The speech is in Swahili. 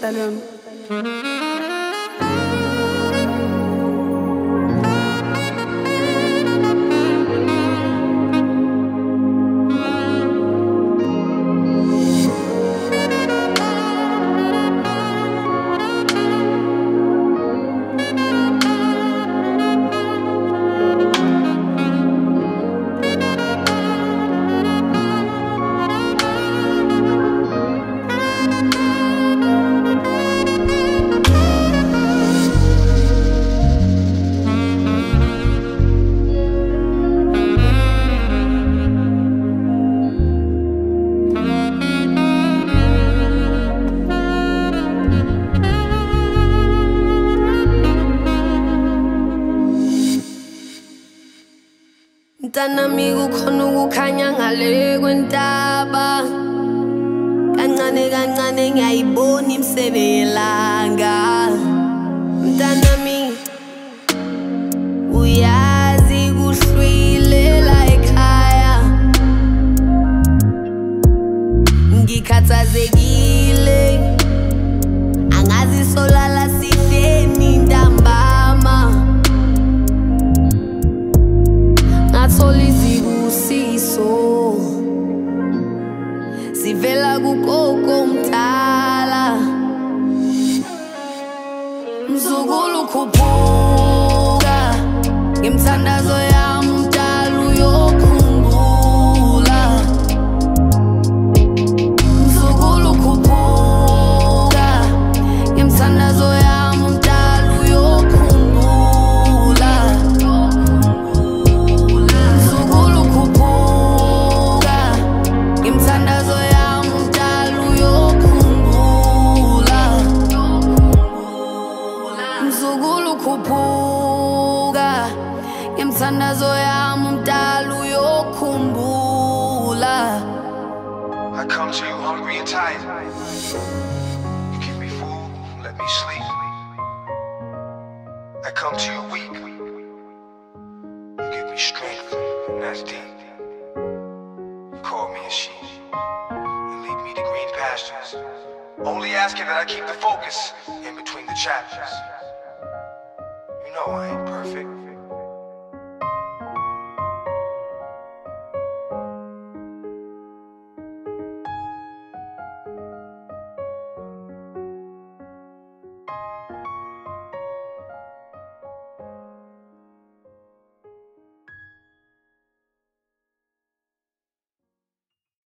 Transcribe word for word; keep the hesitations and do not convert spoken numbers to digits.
Stallion. Mntanami kukhona ukukhanya ngale kwentaba, kancane kancane ngiyayibona imisebe yelanga. Mntanami uyazi kuhlwilela ekhaya, ngikhathazekile angazi solala sihleni ntambama. Ngathola izibusiso sivela kugogo mdala, mzukulu khuphuka ngemthandazo yami umdala uyokhumbula. Mzukulu khuphuka ngemthandazo yami umdala uyokhumbula. Mzukulu khuphuka ngemthandazo yami umdala uyokhumbula. Mzukulu khuphuka ngemthandazo yami umdala uyokhumbula. I come to you hungry and tired. You give me food, let me sleep. I come to you weak. You give me strength, and that's deep. You call me a sheep and lead me to green pastures. Only asking that I keep the focus in between the chapters. You know I ain't perfect.